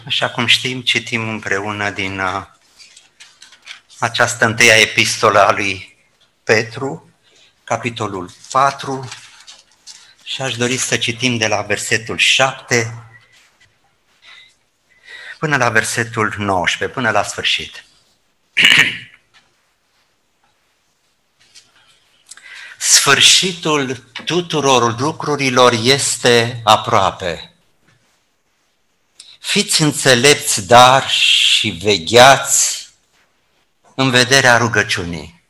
Așa cum știm, citim împreună din această întâia epistolă a lui Petru, capitolul 4, și aș dori să citim de la versetul 7 până la versetul 19, până la sfârșit. Sfârșitul tuturor lucrurilor este aproape. Fiți înțelepți, dar și vegheați în vederea rugăciunii.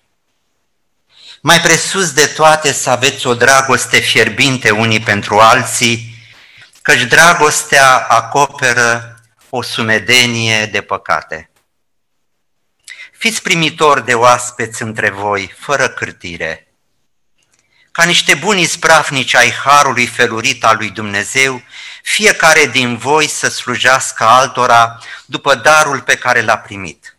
Mai presus de toate să aveți o dragoste fierbinte unii pentru alții, căci dragostea acoperă o sumedenie de păcate. Fiți primitori de oaspeți între voi, fără cârtire, ca niște buni ispravnici ai harului felurit al lui Dumnezeu, fiecare din voi să slujească altora după darul pe care l-a primit.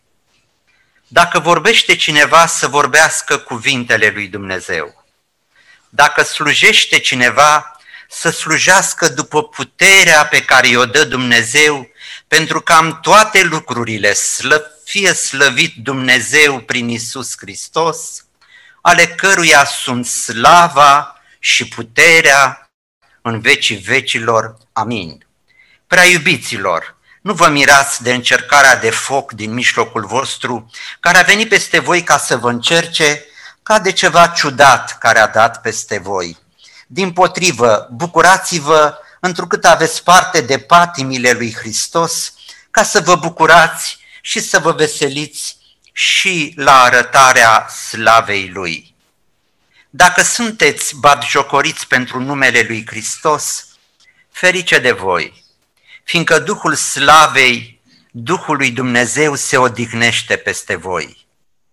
Dacă vorbește cineva, să vorbească cuvintele lui Dumnezeu. Dacă slujește cineva, să slujească după puterea pe care i-o dă Dumnezeu, pentru ca în toate lucrurile fie slăvit Dumnezeu prin Iisus Hristos, ale căruia sunt slava și puterea în vecii vecilor. Amin. Prea iubiților, nu vă mirați de încercarea de foc din mijlocul vostru, care a venit peste voi ca să vă încerce, ca de ceva ciudat care a dat peste voi. Dimpotrivă, bucurați-vă întrucât aveți parte de patimile lui Hristos, ca să vă bucurați și să vă veseliți și la arătarea slavei Lui. Dacă sunteți batjocoriți pentru numele Lui Hristos, ferice de voi, fiindcă Duhul slavei, Duhul lui Dumnezeu se odihnește peste voi.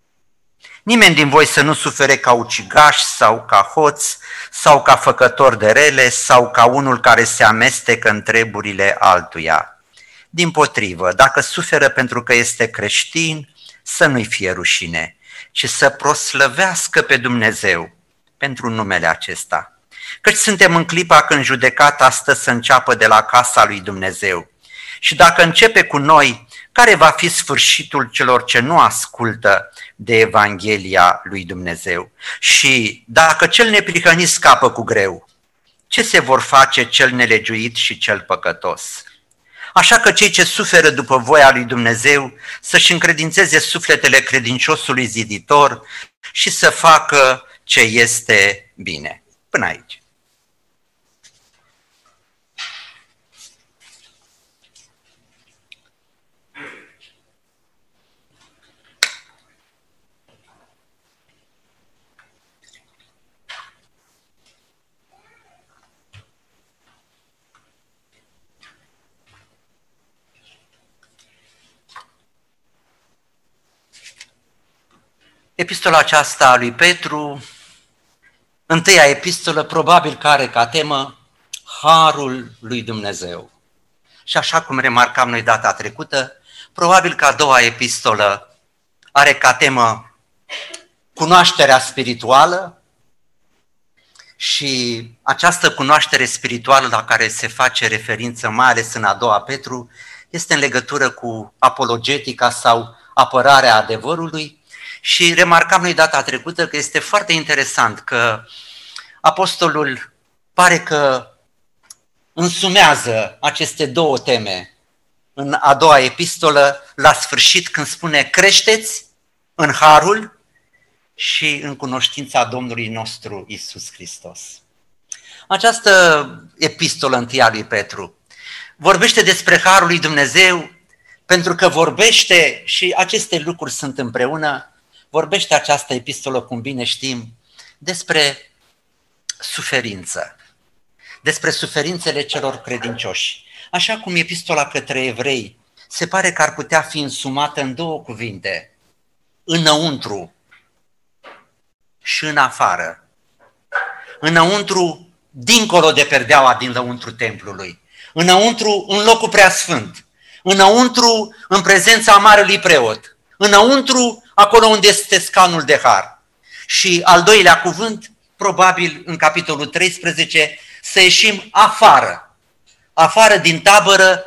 Nimeni din voi să nu sufere ca ucigaș sau ca hoț sau ca făcător de rele sau ca unul care se amestecă în treburile altuia. Dimpotrivă, dacă suferă pentru că este creștin, să nu-i fie rușine, ci să proslăvească pe Dumnezeu pentru numele acesta. Căci suntem în clipa când judecata stă să înceapă de la casa lui Dumnezeu. Și dacă începe cu noi, care va fi sfârșitul celor ce nu ascultă de Evanghelia lui Dumnezeu? Și dacă cel neprihănit scapă cu greu, ce se vor face cel nelegiuit și cel păcătos? Așa că cei ce suferă după voia lui Dumnezeu să-și încredințeze sufletele credinciosului ziditor și să facă ce este bine. Până aici. Epistola aceasta a lui Petru, întâia epistolă, probabil că are ca temă Harul lui Dumnezeu. Și așa cum remarcam noi data trecută, probabil că a doua epistolă are ca temă cunoașterea spirituală și această cunoaștere spirituală la care se face referință, mai ales în a doua Petru, este în legătură cu apologetica sau apărarea adevărului. Și remarcam noi data trecută că este foarte interesant că apostolul pare că însumează aceste două teme în a doua epistolă la sfârșit când spune creșteți în harul și în cunoștința Domnului nostru Iisus Hristos. Această epistolă întâia lui Petru vorbește despre harul lui Dumnezeu pentru că vorbește, și aceste lucruri sunt împreună, vorbește această epistolă, cum bine știm, despre suferință, despre suferințele celor credincioși. Așa cum epistola către evrei se pare că ar putea fi însumată în două cuvinte, înăuntru și în afară. Înăuntru, dincolo de perdeaua din lăuntru templului, înăuntru, în locul preasfânt, înăuntru, în prezența marelui preot, înăuntru, acolo unde este scanul de har. Și al doilea cuvânt, probabil în capitolul 13, să ieșim afară din tabără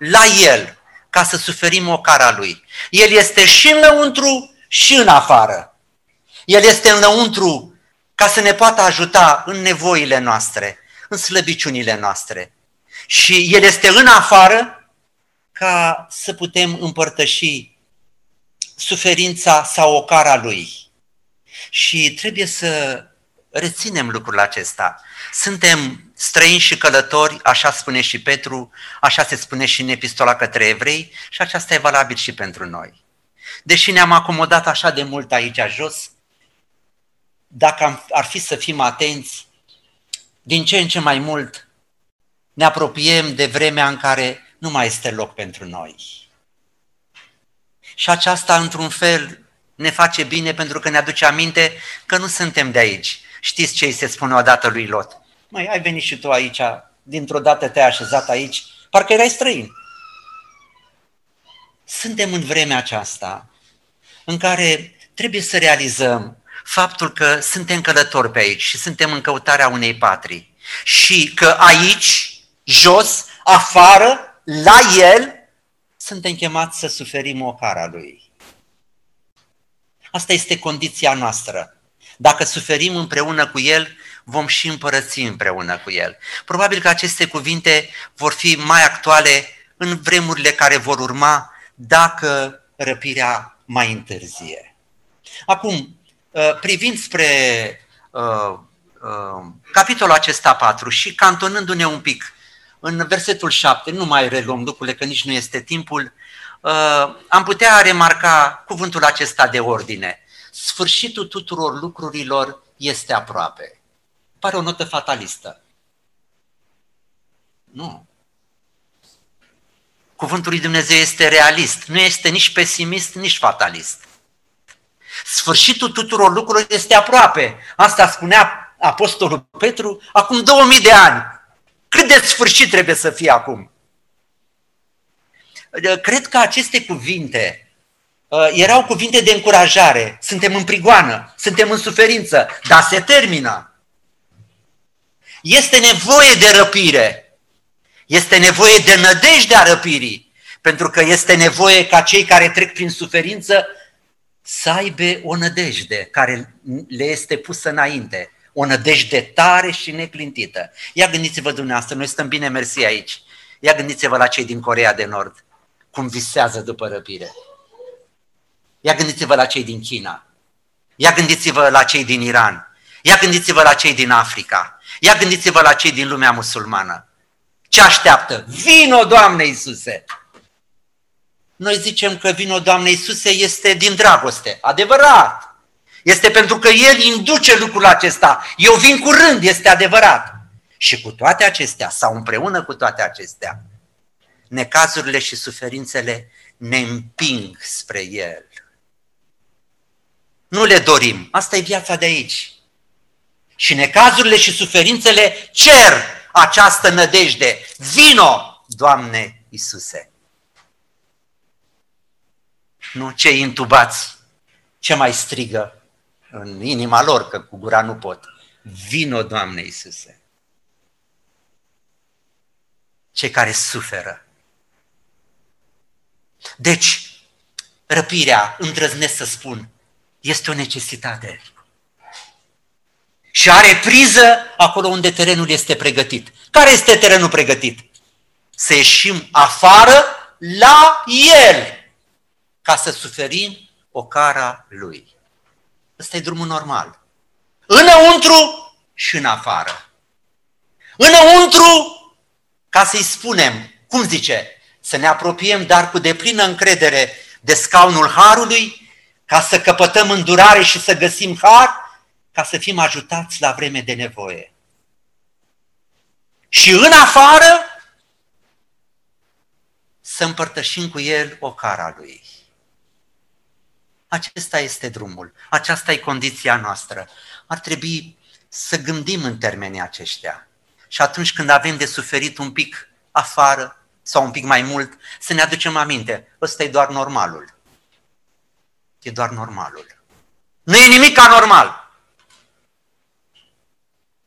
la El ca să suferim ocara Lui. El este și înăuntru și în afară. El este înăuntru ca să ne poată ajuta în nevoile noastre, în slăbiciunile noastre. Și El este în afară ca să putem împărtăși suferința sau ocara Lui. Și trebuie să reținem lucrul acesta. Suntem străini și călători, așa spune și Petru, așa se spune și în epistola către evrei și aceasta e valabil și pentru noi. Deși ne-am acomodat așa de mult aici jos, dacă ar fi să fim atenți, din ce în ce mai mult ne apropiem de vremea în care nu mai este loc pentru noi. Și aceasta, într-un fel, ne face bine pentru că ne aduce aminte că nu suntem de aici. Știți ce îi se spune odată lui Lot? Măi, ai venit și tu aici, dintr-o dată te-ai așezat aici, parcă erai străin. Suntem în vremea aceasta în care trebuie să realizăm faptul că suntem călători pe aici și suntem în căutarea unei patrii. Și că aici, jos, afară, la El, suntem chemați să suferim ocara Lui. Asta este condiția noastră. Dacă suferim împreună cu El, vom și împărăți împreună cu El. Probabil că aceste cuvinte vor fi mai actuale în vremurile care vor urma dacă răpirea mai întârzie. Acum, privind spre capitolul acesta 4 și cantonându-ne un pic în versetul 7, nu mai reluăm lucrurile că nici nu este timpul, am putea remarca cuvântul acesta de ordine. Sfârșitul tuturor lucrurilor este aproape. Pare o notă fatalistă. Nu. Cuvântul lui Dumnezeu este realist, nu este nici pesimist, nici fatalist. Sfârșitul tuturor lucrurilor este aproape. Asta spunea apostolul Petru acum 2000 de ani. Cât de sfârșit trebuie să fie acum? Cred că aceste cuvinte erau cuvinte de încurajare. Suntem în prigoană, suntem în suferință, dar se termină. Este nevoie de răpire. Este nevoie de nădejdea răpirii. Pentru că este nevoie ca cei care trec prin suferință să aibă o nădejde care le este pusă înainte. O nădejde tare și neclintită. Ia gândiți-vă dumneavoastră, noi stăm bine mersi aici. Ia gândiți-vă la cei din Coreea de Nord, cum visează după răpire. Ia gândiți-vă la cei din China. Ia gândiți-vă la cei din Iran. Ia gândiți-vă la cei din Africa. Ia gândiți-vă la cei din lumea musulmană. Ce așteaptă? Vino, Doamne Iisuse! Noi zicem că vino, Doamne Iisuse este din dragoste. Adevărat! Este pentru că El induce lucrul acesta. Eu vin curând, este adevărat. Și cu toate acestea, sau împreună cu toate acestea, necazurile și suferințele ne împing spre El. Nu le dorim. Asta e viața de aici. Și necazurile și suferințele cer această nădejde. Vino, Doamne Iisuse! Nu cei intubați, ce mai strigă în inima lor, că cu gura nu pot. Vino, Doamne Iisuse! Cei care suferă. Deci, răpirea, îndrăznesc să spun, este o necesitate. Și are priză acolo unde terenul este pregătit. Care este terenul pregătit? Să ieșim afară la El, ca să suferim ocara Lui. Ăsta e drumul normal. Înăuntru și în afară. Înăuntru, ca să-i spunem, cum zice, să ne apropiem, dar cu deplină încredere de scaunul Harului, ca să căpătăm îndurare și să găsim har, ca să fim ajutați la vreme de nevoie. Și în afară, să împărtășim cu El ocara Lui. Acesta este drumul, aceasta e condiția noastră. Ar trebui să gândim în termenii aceștia. Și atunci când avem de suferit un pic afară sau un pic mai mult, să ne aducem aminte, ăsta e doar normalul. E doar normalul. Nu e nimic anormal.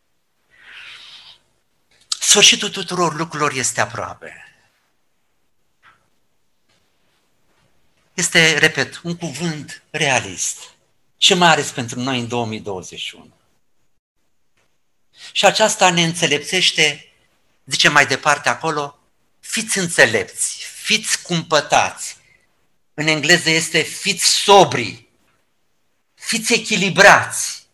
Sfârșitul tuturor lucrurilor este aproape. Este, repet, un cuvânt realist. Ce mai ales pentru noi în 2021. Și aceasta ne înțelepțește, zice mai departe acolo, fiți înțelepți, fiți cumpătați. În engleză este fiți sobri, fiți echilibrați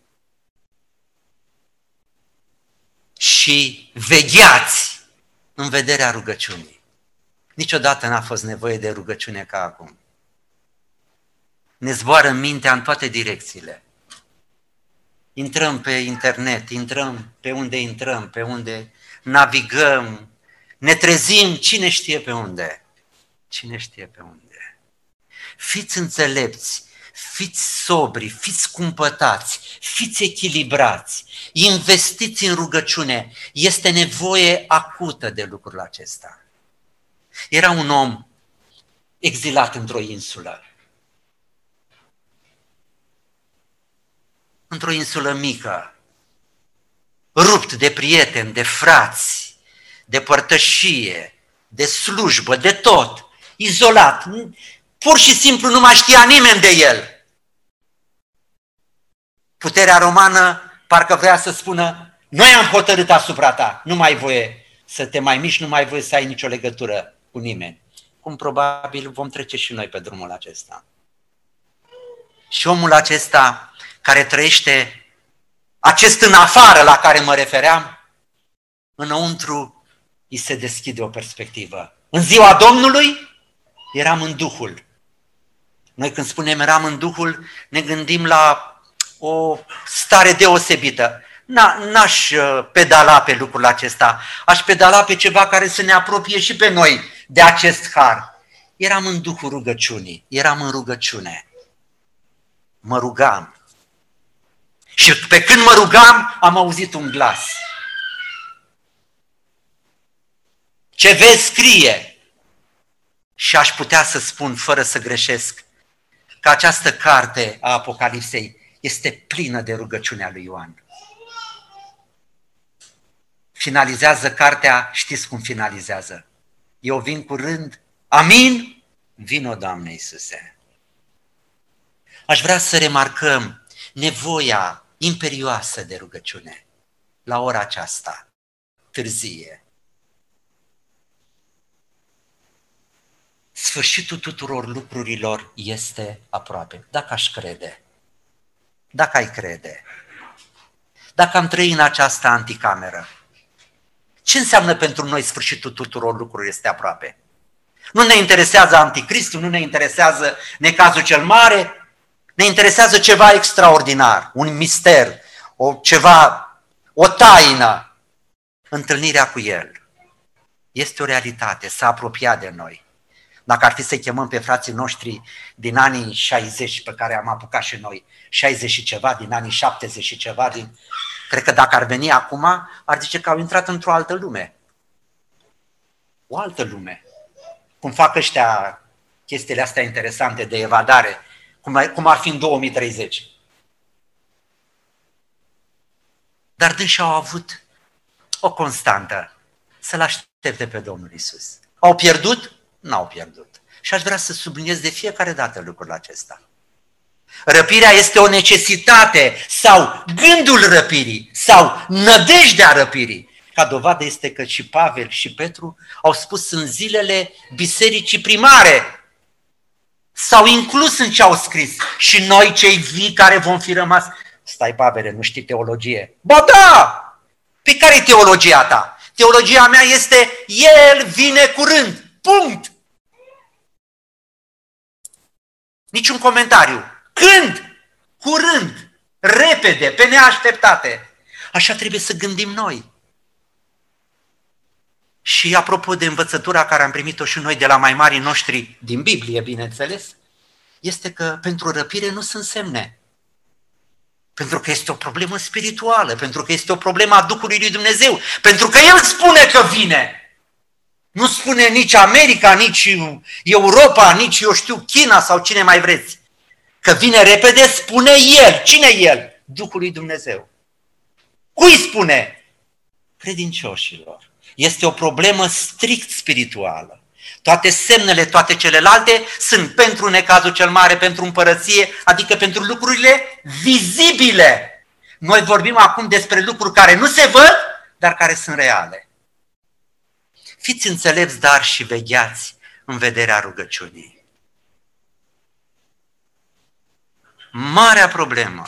și vegheați în vederea rugăciunii. Niciodată n-a fost nevoie de rugăciune ca acum. Ne zboară mintea în toate direcțiile. Intrăm pe internet, intrăm pe unde navigăm, ne trezim, cine știe pe unde. Cine știe pe unde. Fiți înțelepți, fiți sobri, fiți cumpătați, fiți echilibrați, investiți în rugăciune. Este nevoie acută de lucrul acesta. Era un om exilat într-o insulă. Într-o insulă mică, rupt de prieteni, de frați, de părtășie, de slujbă, de tot, izolat, pur și simplu nu mai știa nimeni de el. Puterea romană parcă vrea să spună, noi am hotărât asupra ta, nu mai ai voie să te mai miști, nu mai ai voie să ai nicio legătură cu nimeni. Cum probabil vom trece și noi pe drumul acesta. Și omul acesta care trăiește acest în afară la care mă refeream, înăuntru îi se deschide o perspectivă. În ziua Domnului eram în Duhul. Noi când spunem eram în Duhul, ne gândim la o stare deosebită. N-aș pedala pe lucrul acesta, aș pedala pe ceva care să ne apropie și pe noi de acest har. Eram în Duhul rugăciunii, eram în rugăciune. Mă rugam. Și pe când mă rugam, am auzit un glas. Ce vezi, scrie. Și aș putea să spun, fără să greșesc, că această carte a Apocalipsei este plină de rugăciunea lui Ioan. Finalizează cartea, știți cum finalizează? Eu vin curând, amin, vino, Doamne Iisuse. Aș vrea să remarcăm nevoia imperioasă de rugăciune la ora aceasta, târzie. Sfârșitul tuturor lucrurilor este aproape. Dacă aș crede, dacă ai crede, dacă am trăit în această anticameră, ce înseamnă pentru noi sfârșitul tuturor lucrurilor este aproape? Nu ne interesează anticristul, nu ne interesează necazul cel mare, ne interesează ceva extraordinar, un mister, o taină, întâlnirea cu El. Este o realitate, s-a apropiat de noi. Dacă ar fi să-i chemăm pe frații noștri din anii 60, pe care am apucat și noi, 60 și ceva, din anii 70 și ceva, cred că dacă ar veni acum, ar zice că au intrat într-o altă lume. O altă lume. Cum fac ăștia chestiile astea interesante de evadare, cum ar fi în 2030. Dar dânsi au avut o constantă, să-L aștepte pe Domnul Iisus. Au pierdut? N-au pierdut. Și aș vrea să subliniez de fiecare dată lucrul acesta. Răpirea este o necesitate sau gândul răpirii sau nădejdea răpirii. Ca dovadă este că și Pavel și Petru au spus în zilele bisericii primare, s-au inclus în ce au scris. Și noi cei vii care vom fi rămas. Stai, Pavele, nu știi teologie? Ba da! Pe care e teologia ta? Teologia mea este El vine curând. Punct! Niciun comentariu. Când? Curând. Repede, pe neașteptate. Așa trebuie să gândim noi. Și apropo de învățătura care am primit-o și noi de la mai marii noștri din Biblie, bineînțeles, este că pentru răpire nu sunt semne. Pentru că este o problemă spirituală, pentru că este o problemă a Duhului lui Dumnezeu, pentru că El spune că vine. Nu spune nici America, nici Europa, nici, eu știu, China sau cine mai vreți. Că vine repede, spune El. Cine El? Duhul lui Dumnezeu. Cui spune? Credincioșilor. Este o problemă strict spirituală. Toate semnele, toate celelalte sunt pentru necazul cel mare, pentru împărăție, adică pentru lucrurile vizibile. Noi vorbim acum despre lucruri care nu se văd, dar care sunt reale. Fiți înțelepți, dar și vegheați în vederea rugăciunii. Marea problemă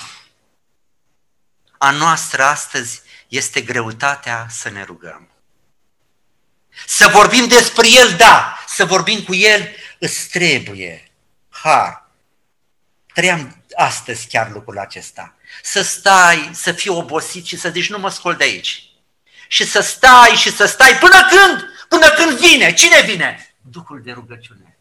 a noastră astăzi este greutatea să ne rugăm. Să vorbim despre El, da, să vorbim cu El, îți trebuie har. Trăiam astăzi chiar lucrul acesta. Să stai, să fii obosit și să zici, nu mă scol de aici. Și să stai până când? Până când vine. Cine vine? Duhul de rugăciune.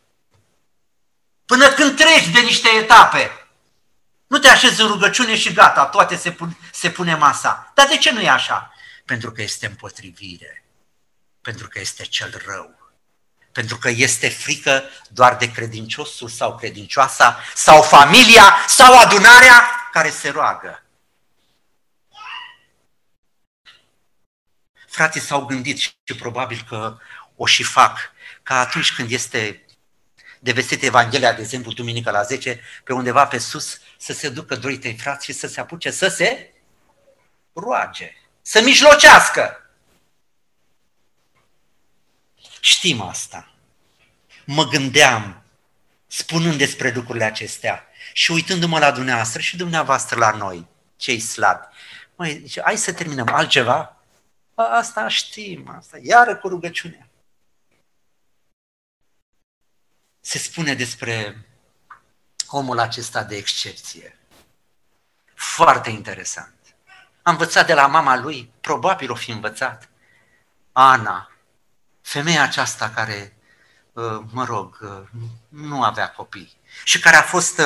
Până când treci de niște etape. Nu te așezi în rugăciune și gata, toate se pune masa. Dar de ce nu e așa? Pentru că este împotrivire. Pentru că este cel rău. Pentru că este frică doar de credinciosul sau credincioasa, sau familia, sau adunarea care se roagă. Frații s-au gândit și probabil că o și fac, ca atunci când este de vestit Evanghelia, de exemplu, duminică la 10, pe undeva pe sus, să se ducă 2-3 frați și să se apuce să se roage, să mijlocească. Știm asta. Mă gândeam, spunând despre lucrurile acestea și uitându-mă la dumneavoastră și dumneavoastră la noi, cei slabi. Măi, zice, hai să terminăm altceva? Asta știm, asta, iară cu rugăciunea. Se spune despre omul acesta de excepție. Foarte interesant. Am învățat de la mama lui, probabil o fi învățat, Ana, femeia aceasta care, nu avea copii și care a fost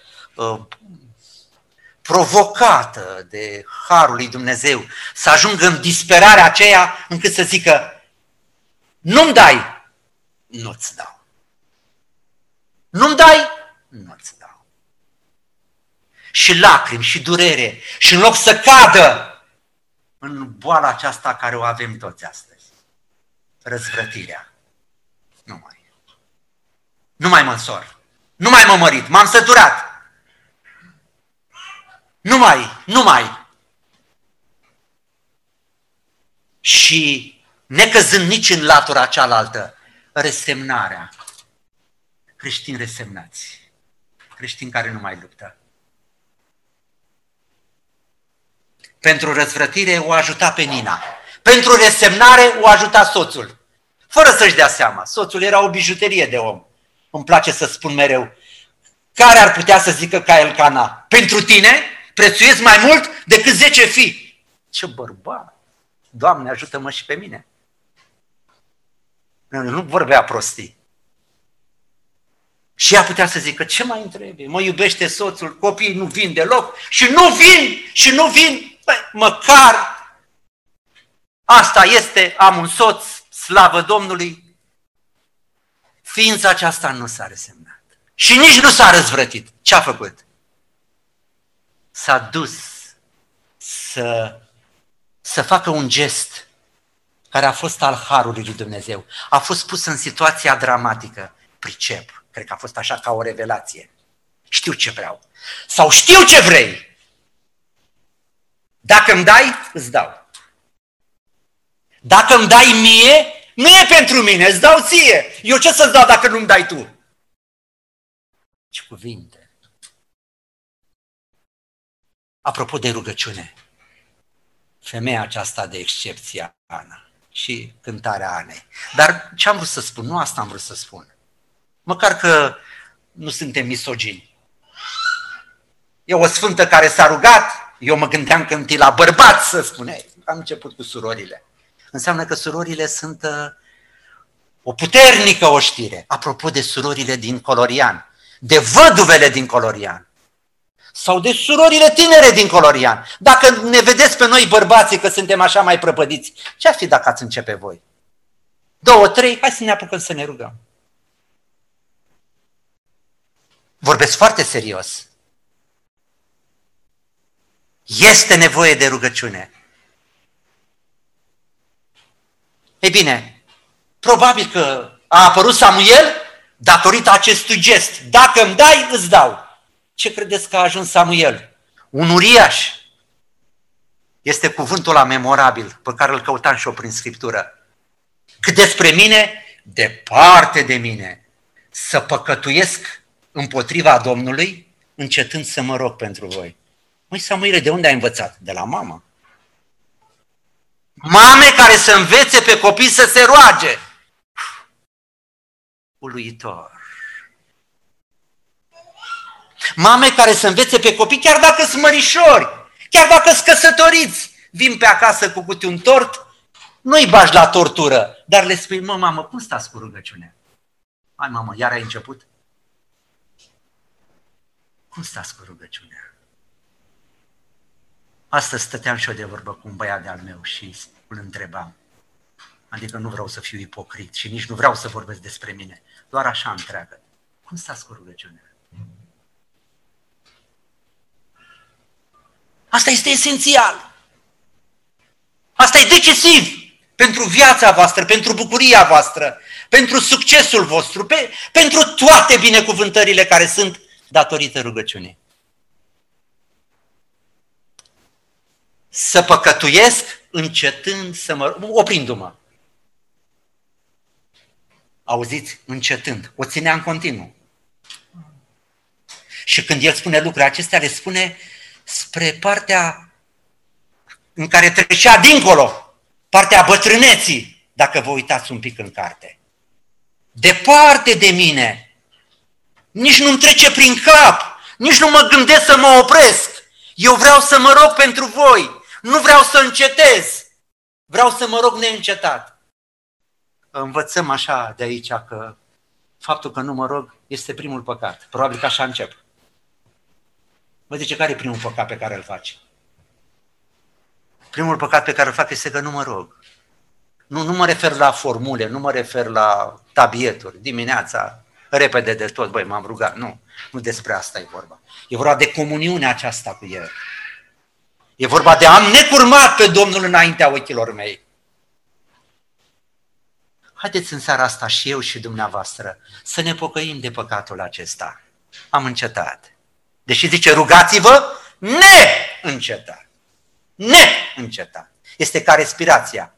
provocată de harul lui Dumnezeu să ajungă în disperarea aceea încât să zică, nu-mi dai, nu-ți dau. Nu-mi dai, nu-ți dau. Și lacrimi și durere și în loc să cadă în boala aceasta care o avem toți astăzi, răzvrătirea, nu mai mă însor, nu mai mă mărit, m-am săturat. Nu mai. Și necăzând nici în latura cealaltă, resemnarea. Creștini resemnați, creștini care nu mai luptă. Pentru răzvrătire o ajuta pe Nina, pentru resemnare o ajuta soțul, fără să-și dea seama. Soțul era o bijuterie de om. Îmi place să spun mereu, care ar putea să zică ca Elcana, pentru tine prețuiesc mai mult decât 10 fii. Ce bărbat! Doamne, ajută-mă și pe mine. Nu vorbea prostii. Și ea putea să zică, ce mai întrebe? Mă iubește soțul, copiii nu vin deloc și nu vin. Băi, măcar asta este, am un soț, slavă Domnului. Ființa aceasta nu s-a resemnat. Și nici nu s-a răzvrătit. Ce a făcut? S-a dus să facă un gest care a fost al harului lui Dumnezeu. A fost pus în situația dramatică. Pricep. Cred că a fost așa ca o revelație. Știu ce vreau. Sau știu ce vrei. Dacă îmi dai, îți dau. Dacă îmi dai mie, nu e pentru mine, îți dau ție. Eu ce să-ți dau dacă nu-mi dai tu? Ce cuvinte. Apropo de rugăciune, femeia aceasta de excepție, Ana, și cântarea Anei. Dar ce am vrut să spun? Nu asta am vrut să spun. Măcar că nu suntem misogini. E o sfântă care s-a rugat, eu mă gândeam că întâi la bărbați să spune. Am început cu surorile. Înseamnă că surorile sunt o puternică oștire. Apropo de surorile din Colorian, de văduvele din Colorian, sau de surorile tinere din Colorian. Dacă ne vedeți pe noi bărbații că suntem așa mai prăpădiți, ce-ar fi dacă ați începe voi? 2, 3, hai să ne apucăm să ne rugăm. Vorbesc foarte serios. Este nevoie de rugăciune. Ei bine, probabil că A apărut Samuel datorită acestui gest. Dacă îmi dai, îți dau. Ce credeți că a ajuns Samuel? Un uriaș. Este cuvântul ăla memorabil pe care îl căutam și eu prin Scriptură. Cât despre mine, departe de mine, să păcătuiesc împotriva Domnului, încetând să mă rog pentru voi. Măi, Samuele, de unde ai învățat? De la mamă. Mame care să învețe pe copii să se roage. Uluitor. Mame care să învețe pe copii, chiar dacă sunt mărișori, chiar dacă sunt căsătoriți, vin pe acasă cu câte un tort, nu-i bagi la tortură, dar le spui, mă, mamă, cum stați cu rugăciunea? Hai, mamă, iar ai început? Cum stați cu rugăciunea? Astăzi stăteam și eu de vorbă cu un băiat de-al meu și îl întrebam. Adică nu vreau să fiu ipocrit și nici nu vreau să vorbesc despre mine. Doar așa întreagă. Cum stați cu rugăciunea? Asta este esențial. Asta e decisiv pentru viața voastră, pentru bucuria voastră, pentru succesul vostru, pentru toate binecuvântările care sunt datorită rugăciunii. Să păcătuiesc încetând să mă... oprindu-mă. Auziți? Încetând. O ținea în continuu. Și când el spune lucrurile acestea, le spune spre partea în care trecea dincolo, partea bătrâneții, dacă vă uitați un pic în carte. Departe de mine, nici nu-mi trece prin cap, nici nu mă gândesc să mă opresc. Eu vreau să mă rog pentru voi, nu vreau să încetez, vreau să mă rog neîncetat. Învățăm așa de aici că faptul că nu mă rog este primul păcat. Probabil că așa încep. Vă zice, care e primul păcat pe care îl faci? Primul păcat pe care îl fac este că nu mă rog. Nu mă refer la formule, nu mă refer la tabieturi, dimineața, repede de tot, băi, m-am rugat. Nu despre asta e vorba. E vorba de comuniunea aceasta cu El. E vorba de am necurmat pe Domnul înaintea ochilor mei. Haideți în seara asta și eu și dumneavoastră să ne pocăim de păcatul acesta. Am încetat. Deși zice rugați-vă, neîncetat. Neîncetat. Este ca respirația.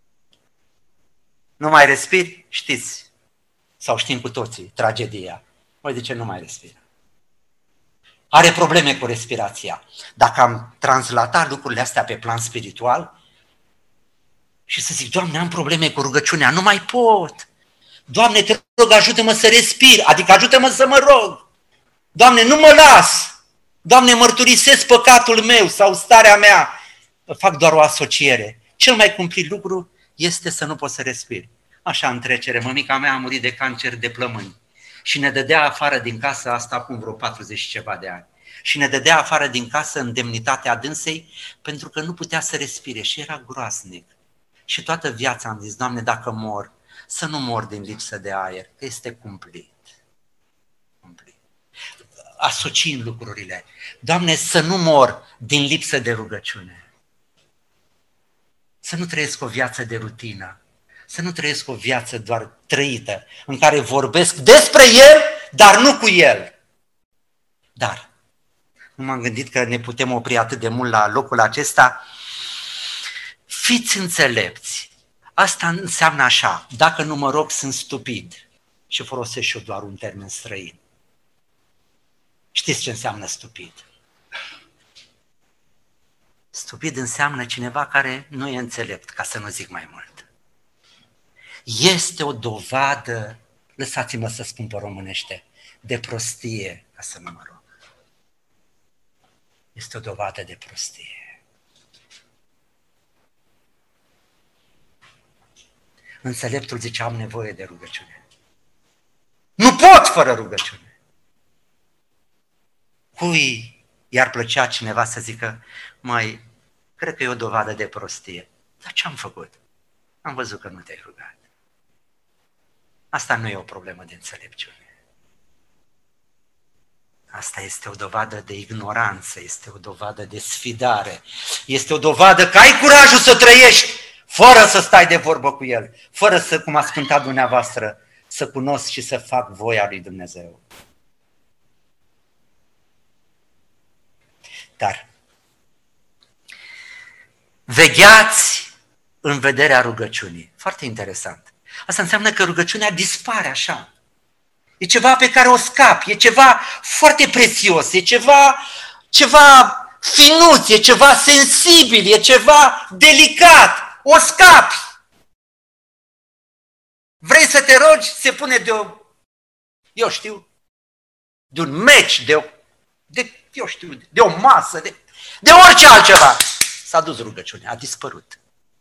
Nu mai respiri, știți, sau știm cu toții, tragedia. Voi de ce nu mai respiră? Are probleme cu respirația. Dacă am translatat lucrurile astea pe plan spiritual și să zic, Doamne, am probleme cu rugăciunea, nu mai pot. Doamne, te rog, ajută-mă să respir, adică ajută-mă să mă rog. Doamne, nu mă las. Doamne, mărturisesc păcatul meu sau starea mea. Fac doar o asociere. Cel mai cumplit lucru este să nu poți să respiri. Așa în trecere, mămica mea a murit de cancer de plămâni și ne dădea afară din casă, asta acum vreo 40 și ceva de ani, și ne dădea afară din casă în demnitatea dânsei pentru că nu putea să respire și era groaznic. Și toată viața am zis, Doamne, dacă mor, să nu mor din lipsă de aer, că este cumplit. Asociind lucrurile. Doamne, să nu mor din lipsă de rugăciune. Să nu trăiesc o viață de rutină. Să nu trăiesc o viață doar trăită, în care vorbesc despre El, dar nu cu El. Dar, nu m-am gândit că ne putem opri atât de mult la locul acesta. Fiți înțelepți. Asta înseamnă așa, dacă nu mă rog, sunt stupid. Și folosesc și eu doar un termen străin. Știți ce înseamnă stupid? Stupid înseamnă cineva care nu e înțelept, ca să nu zic mai mult. Este o dovadă, lăsați-mă să spun pe românește, de prostie, ca să nu mă rog. Este o dovadă de prostie. Înțeleptul zice, am nevoie de rugăciune. Nu pot fără rugăciune. Cui i-ar plăcea cineva să zică, măi, cred că e o dovadă de prostie. Dar ce am făcut? Am văzut că nu te-ai rugat. Asta nu e o problemă de înțelepciune. Asta este o dovadă de ignoranță, este o dovadă de sfidare, este o dovadă că ai curajul să trăiești fără să stai de vorbă cu El, fără să, cum a cântat dumneavoastră, să cunosc și să fac voia lui Dumnezeu. Dar vegheați în vederea rugăciunii. Foarte interesant. Asta înseamnă că rugăciunea dispare așa. E ceva pe care o scapi, e ceva foarte prețios, e ceva finuț, e ceva sensibil, e ceva delicat, o scapi. Vrei să te rogi, se pune de un meci, de o masă, de orice altceva. S-a dus rugăciunea, a dispărut.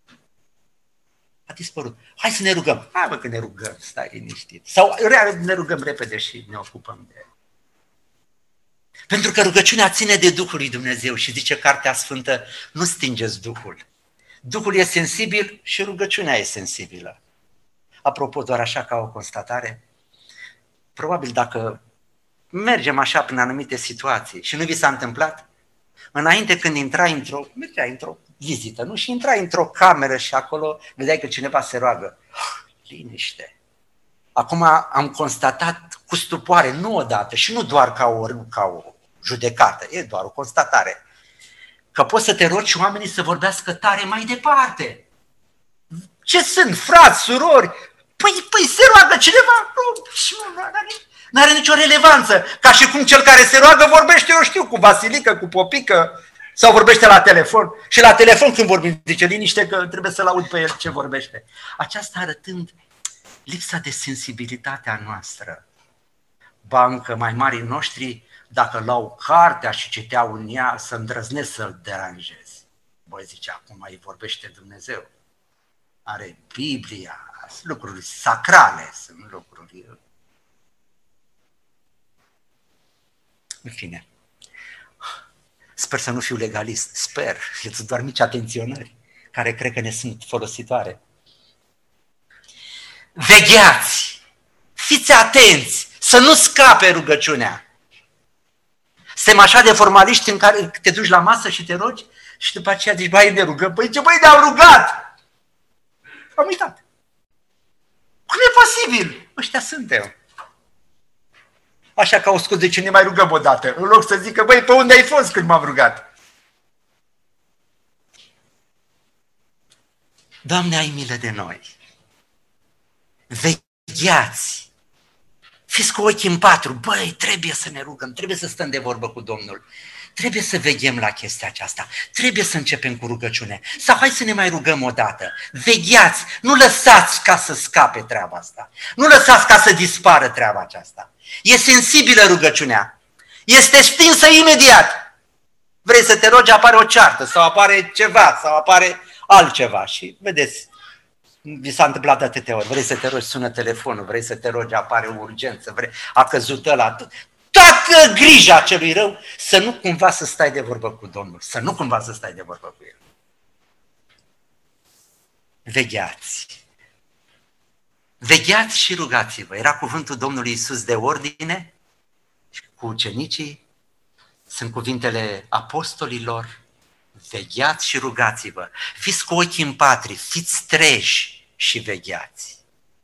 A dispărut. Hai să ne rugăm. Hai bă că ne rugăm, stai liniștit. Sau ne rugăm repede și ne ocupăm de el. Pentru că rugăciunea ține de Duhul lui Dumnezeu și zice Cartea Sfântă, nu stingeți Duhul. Duhul e sensibil și rugăciunea e sensibilă. Apropo, doar așa ca o constatare, probabil dacă mergem așa prin anumite situații și nu vi s-a întâmplat, înainte când mergeai într-o vizită, nu? Și intrai într-o cameră și acolo vedeai că cineva se roagă. Liniște. Acum am constatat cu stupoare, nu odată și nu doar ca o judecată, e doar o constatare, că poți să te rogi și oamenii să vorbească tare mai departe. Ce sunt, frați, surori? Păi se roagă cineva? Nu are nicio relevanță. Ca și cum cel care se roagă vorbește, eu știu, cu Vasilică, cu Popică, sau vorbește la telefon. Și la telefon când vorbim, zice liniște că trebuie să-l aud pe el ce vorbește. Aceasta arătând lipsa de sensibilitate a noastră. Ba încă mai marii noștri, dacă luau cartea și citeau în ea, să îndrăznesc să-l deranjez. Băi, zice, acum îi vorbește Dumnezeu. Are Biblia, sunt lucruri sacrale, sunt lucruri... În fine, sper să nu fiu legalist, sper, sunt doar mici atenționări care cred că ne sunt folositoare. Vegheați, fiți atenți, să nu scape rugăciunea. Suntem așa de formaliști în care te duci la masă și te rogi și după aceea zici, băi, ne rugăm, păi ce băi, ne-am rugat! Am uitat. Cum e posibil? Ăștia suntem. Așa că au scos de ce ne mai rugăm odată, în loc să zică, băi, pe unde ai fost când m-am rugat? Doamne, ai milă de noi. Vegheați. Fiți cu ochii în patru. Băi, trebuie să ne rugăm, trebuie să stăm de vorbă cu Domnul. Trebuie să veghem la chestia aceasta. Trebuie să începem cu rugăciune. Sau hai să ne mai rugăm o dată. Vegheați, nu lăsați ca să scape treaba asta. Nu lăsați ca să dispară treaba aceasta. E sensibilă rugăciunea. Este stinsă imediat. Vrei să te rogi, apare o ceartă, sau apare ceva, sau apare altceva. Și vedeți, vi s-a întâmplat de atâtea ori. Vrei să te rogi, sună telefonul, vrei să te rogi, apare o urgență, a căzut ăla. Toată grija celui rău, să nu cumva să stai de vorbă cu Domnul, să nu cumva să stai de vorbă cu El. Vegheați. Vegheați și rugați-vă. Era cuvântul Domnului Iisus de ordine cu ucenicii, sunt cuvintele apostolilor. Vegheați și rugați-vă. Fiți cu ochii în patri, fiți treji și vegheați.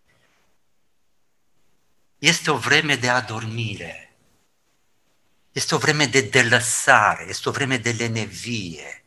Este o vreme de adormire. Este o vreme de delăsare, este o vreme de lenevie.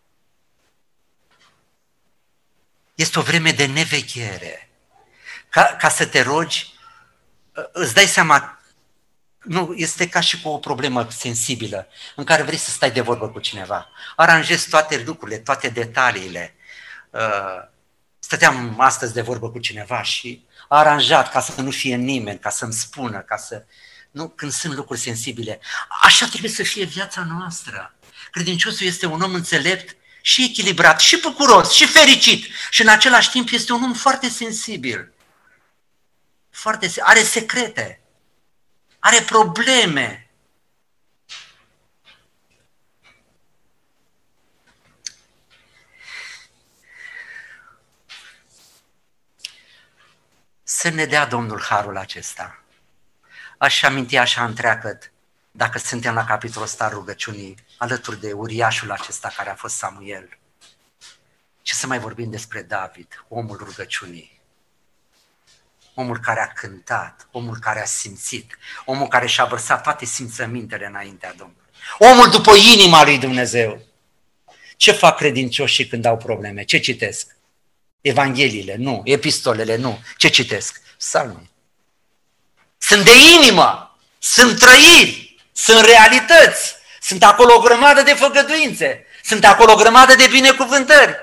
Este o vreme de neveghere. Ca să te rogi, îți dai seama, nu, este ca și cu o problemă sensibilă în care vrei să stai de vorbă cu cineva. Aranjezi toate lucrurile, toate detaliile. Stăteam astăzi de vorbă cu cineva și a aranjat ca să nu fie nimeni, ca să-mi spună, ca să... Nu, când sunt lucruri sensibile. Așa trebuie să fie viața noastră. Credinciosul este un om înțelept și echilibrat, și bucuros, și fericit. Și în același timp este un om foarte sensibil. Are secrete. Are probleme. Să ne dea Domnul harul acesta. Aș aminti așa întreagăt, dacă suntem la capitolul ăsta rugăciunii, alături de uriașul acesta care a fost Samuel. Ce să mai vorbim despre David, omul rugăciunii. omul care a cântat, omul care a simțit, omul care și-a vărsat toate simțămintele înaintea Domnului. Omul după inima lui Dumnezeu. Ce fac credincioșii când au probleme? Ce citesc? Evangheliile? Nu. Epistolele? Nu. Ce citesc? Psalmii. Sunt de inimă, sunt trăiri, sunt realități, sunt acolo o grămadă de făgăduințe, sunt acolo o grămadă de binecuvântări.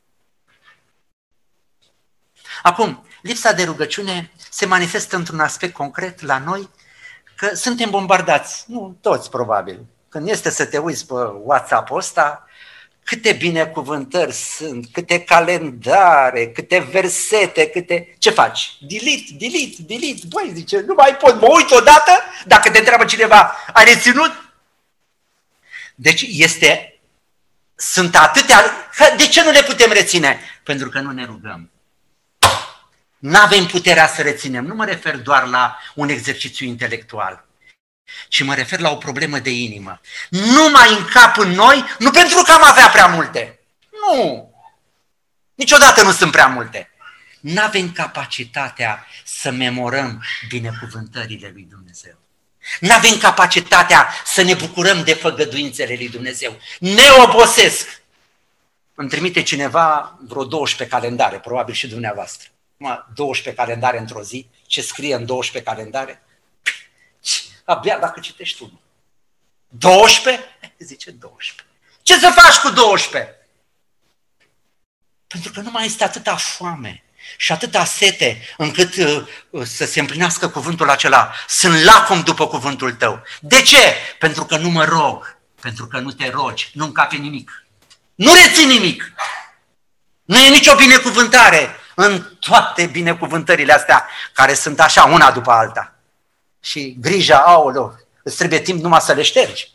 Acum, lipsa de rugăciune se manifestă într-un aspect concret la noi, că suntem bombardați, nu toți probabil. Când este să te uiți pe WhatsApp-ul ăsta, câte binecuvântări sunt, câte calendare, câte versete, câte... Ce faci? Delete. Băi, zice, nu mai pot, mă uit odată, dacă te întreabă cineva, ai reținut? Deci sunt atâtea... De ce nu le putem reține? Pentru că nu ne rugăm. N-avem puterea să reținem. Nu mă refer doar la un exercițiu intelectual, ci mă refer la o problemă de inimă. Nu mai încap în noi, nu pentru că am avea prea multe. Nu. Niciodată nu sunt prea multe. N-avem capacitatea să memorăm binecuvântările lui Dumnezeu. N-avem capacitatea să ne bucurăm de făgăduințele lui Dumnezeu. Ne obosesc. Îmi trimite cineva vreo 12 calendare, probabil și dumneavoastră. 12 calendare într-o zi, ce scrie în 12 calendare? Abia dacă citești unul. 12? Zice 12. Ce să faci cu 12? Pentru că nu mai este atâta foame și atâta sete încât să se împlinească cuvântul acela. Sunt lacom după cuvântul tău. De ce? Pentru că nu mă rog, pentru că nu te rogi, nu încapi nimic. Nu reții nimic. Nu e nicio binecuvântare în toate binecuvântările astea care sunt așa, una după alta. Și grija, aoleu, îți trebuie timp numai să le ștergi.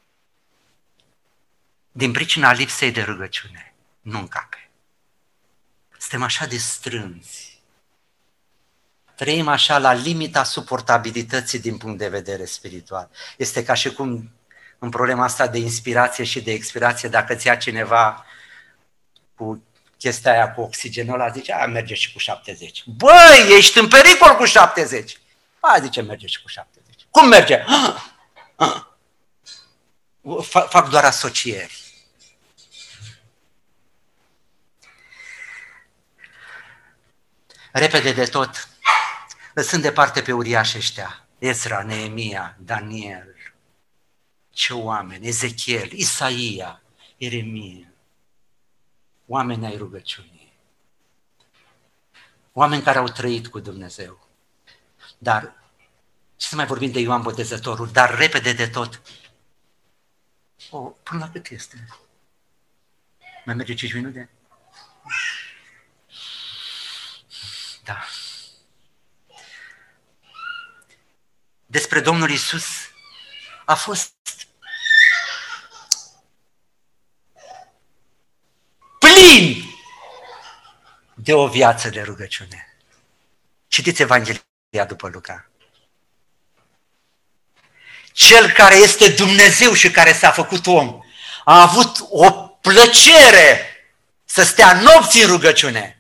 Din pricina lipsei de rugăciune, nu încape. Suntem așa de strânzi. Trăim așa la limita suportabilității din punct de vedere spiritual. Este ca și cum în problema asta de inspirație și de expirație, dacă îți ia cineva cu chestia aia cu oxigenul ăla, zice, merge și cu 70. Băi, ești în pericol cu 70. Zice, merge și cu 70. Cum merge? Fac doar asocieri. Repede de tot, lăsând departe pe uriași ăștia, Ezra, Neemia, Daniel, ce oameni, Ezechiel, Isaia, Ieremia, oameni ai rugăciunii, oameni care au trăit cu Dumnezeu. Dar, ce să mai vorbim de Ioan Botezătorul, dar repede de tot, până la cât este? Mai merge 5 minute? Da. Despre Domnul Iisus a fost plin de o viață de rugăciune. Citiți Evanghelia după Luca. Cel care este Dumnezeu și care s-a făcut om a avut o plăcere să stea nopți în rugăciune.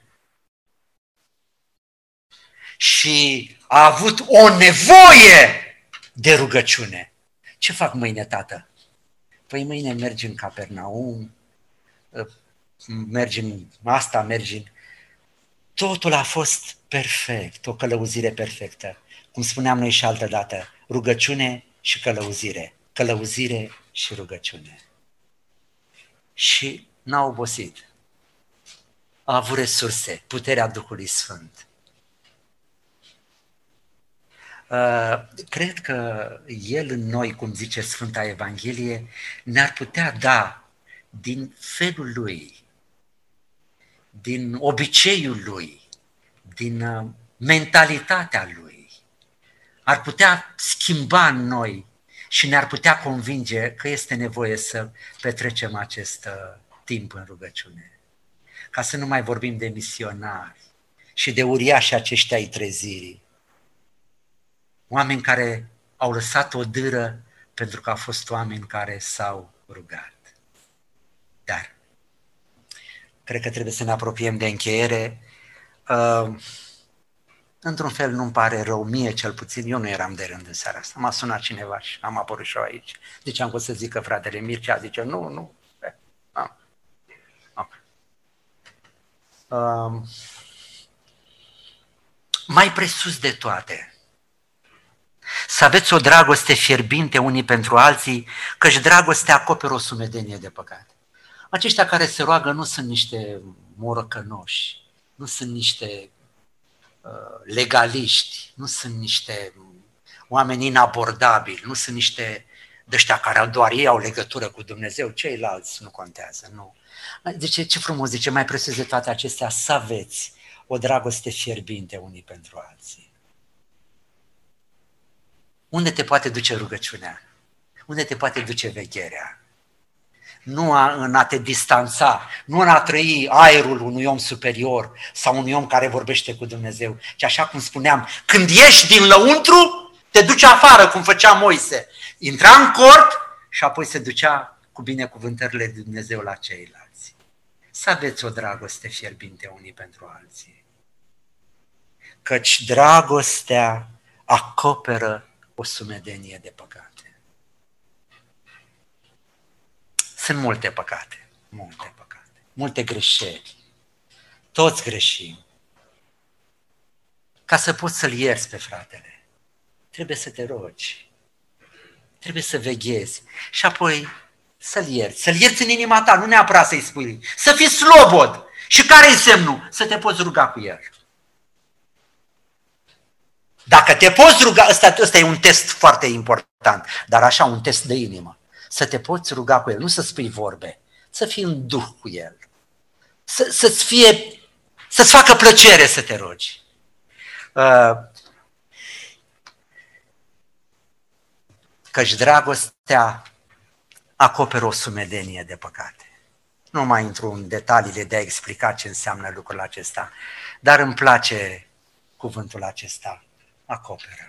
Și a avut o nevoie de rugăciune. Ce fac mâine, tată? Păi mâine mergi în Capernaum, mergi în asta, mergi în... Totul a fost perfect, o călăuzire perfectă. Cum spuneam noi și altă dată, rugăciune și călăuzire. Călăuzire și rugăciune. Și n-a obosit. A avut resurse, puterea Duhului Sfânt. Cred că El în noi, cum zice Sfânta Evanghelie, ne-ar putea da din felul Lui, din obiceiul Lui, din mentalitatea Lui. Ar putea schimba în noi și ne-ar putea convinge că este nevoie să petrecem acest timp în rugăciune. Ca să nu mai vorbim de misionari și de uriași aceștia ai trezirii. Oameni care au lăsat o dâră pentru că au fost oameni care s-au rugat. Dar cred că trebuie să ne apropiem de încheiere. Într-un fel nu-mi pare rău, mie cel puțin, eu nu eram de rând în seara asta. M-a sunat cineva și am apărut și eu aici. Ziceam că o să zică fratele Mircea, zice nu. Mai presus de toate, să aveți o dragoste fierbinte unii pentru alții, căci dragostea acoperă o sumedenie de păcate. Aceștia care se roagă nu sunt niște morocănoși, nu sunt niște legaliști, nu sunt niște oameni inabordabili, nu sunt niște de ăștia care doar ei au legătură cu Dumnezeu, ceilalți nu contează, nu. Zice, ce frumos, zice, mai presus de toate acestea, să aveți o dragoste fierbinte unii pentru alții. Unde te poate duce rugăciunea? Unde te poate duce vegherea? Nu în a te distanța, nu în a trăi aerul unui om superior sau unui om care vorbește cu Dumnezeu, ci așa cum spuneam, când ieși din lăuntru, te duce afară, cum făcea Moise. Intra în cort și apoi se ducea cu binecuvântările de Dumnezeu la ceilalți. Să aveți o dragoste fierbinte unii pentru alții. Căci dragostea acoperă o sumedenie de păcate. Sunt multe păcate, multe greșeli. Toți greșim. Ca să poți să-l ierți pe fratele, trebuie să te rogi, trebuie să veghezi și apoi să-l ierți. Să-l ierți în inima ta, nu neapărat să-i spui. Să fii slobod. Și care-i semnul? Să te poți ruga cu el. Dacă te poți ruga, ăsta e un test foarte important, dar așa un test de inimă. Să te poți ruga cu el, nu să spui vorbe, să fii în duh cu el. Să-ți facă plăcere să te rogi. Căci dragostea acoperă o sumedenie de păcate. Nu mai intru în detaliile de a explica ce înseamnă lucrul acesta, dar îmi place cuvântul acesta, acoperă.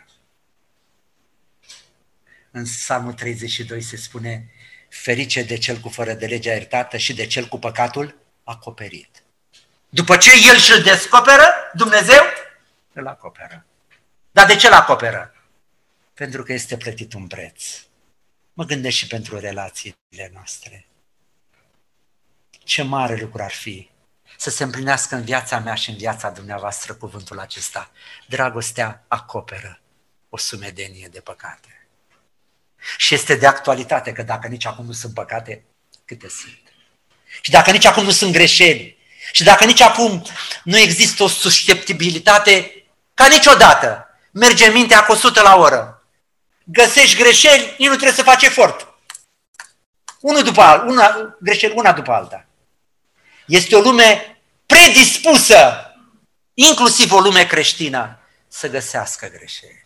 În Psalmul 32 se spune, ferice de cel cu fără de legea iertată și de cel cu păcatul acoperit. După ce el și-l descoperă, Dumnezeu îl acoperă. Dar de ce îl acoperă? Pentru că este plătit un preț. Mă gândesc și pentru relațiile noastre. Ce mare lucru ar fi să se împlinească în viața mea și în viața dumneavoastră cuvântul acesta. Dragostea acoperă o sumedenie de păcate. Și este de actualitate că dacă nici acum nu sunt păcate, câte sunt? Și dacă nici acum nu sunt greșeli, și dacă nici acum nu există o susceptibilitate ca niciodată, merge mintea cu 100 la oră, găsești greșeli, nici nu trebuie să faci efort. Greșeli una după alta. Este o lume predispusă, inclusiv o lume creștină, să găsească greșeli.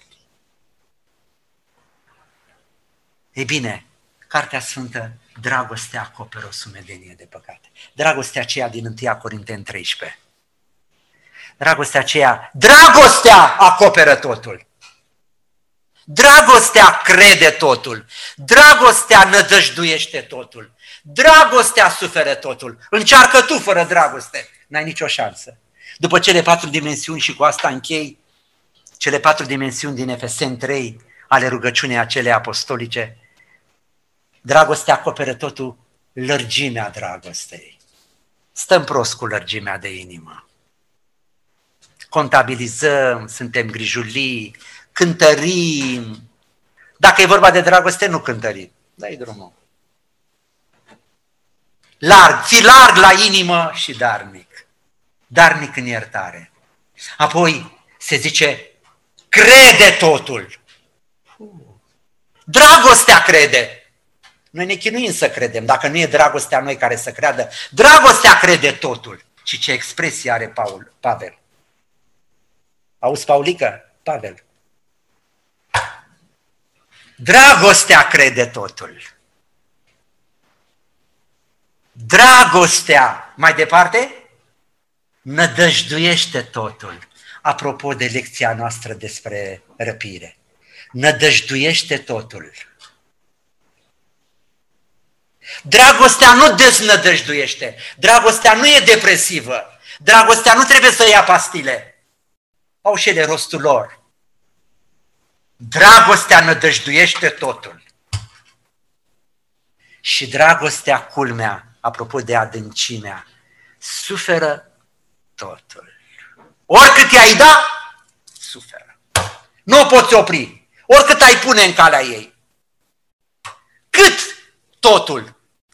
Ei bine, Cartea Sfântă, dragostea acoperă o sumedenie de păcate. Dragostea aceea din 1 Corinteni 13. Dragostea acoperă totul. Dragostea crede totul. Dragostea nădăjduiește totul. Dragostea suferă totul. Încearcă tu fără dragoste. N-ai nicio șansă. După cele 4 dimensiuni, și cu asta închei, cele 4 dimensiuni din Efeseni 3 ale rugăciunii acelei apostolice, dragostea acoperă totul, lărgimea dragostei. Stăm prost cu lărgimea de inimă. Contabilizăm, suntem grijulii, cântărim. Dacă e vorba de dragoste, nu cântărim. Dai drumul. Fii larg la inimă și darnic. Darnic în iertare. Apoi se zice, crede totul. Dragostea crede. Noi ne chinuim să credem, dacă nu e dragostea noi care să creadă. Dragostea crede totul. Și ce expresie are Pavel. Auzi, Paulică? Pavel. Dragostea crede totul. Dragostea, mai departe, nădăjduiește totul. Apropo de lecția noastră despre răpire. Nădăjduiește totul. Dragostea nu deznădăjduiește. Dragostea nu e depresivă. Dragostea nu trebuie să ia pastile. au și ele rostul lor. Dragostea nădăjduiește totul. Și dragostea, culmea, apropo de adâncimea, suferă totul. Oricât i-ai da, suferă. Nu o poți opri. Oricât ai pune în calea ei. Cât totul.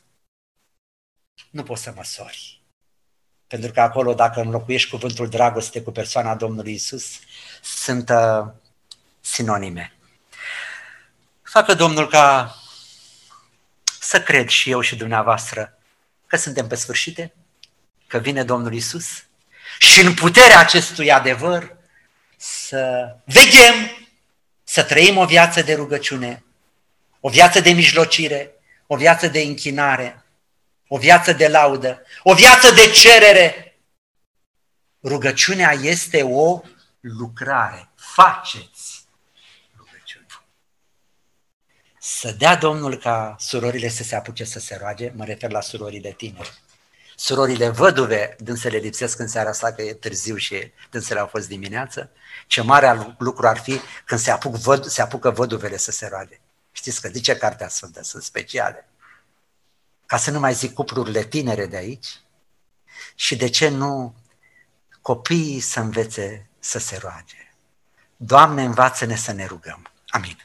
Nu poți să măsori. Pentru că acolo, dacă înlocuiești cuvântul dragoste cu persoana Domnului Iisus, sunt sinonime. Facă Domnul ca să cred și eu și dumneavoastră că suntem pe sfârșite, că vine Domnul Iisus și în puterea acestui adevăr să veghem, să trăim o viață de rugăciune, o viață de mijlocire, o viață de închinare, o viață de laudă, o viață de cerere. Rugăciunea este o lucrare. Faceți rugăciune. Să dea Domnul ca surorile să se apuce să se roage, mă refer la surorile tinere. Surorile văduve, dânsele lipsesc în seara asta că e târziu și dânsele au fost dimineață, ce mare lucru ar fi când se apucă văduvele să se roage. Știți că zice Cartea Sfântă, sunt speciale. Ca să nu mai zic cuplurile tinere de aici. Și de ce nu copiii să învețe să se roage. Doamne, învață-ne să ne rugăm. Amin.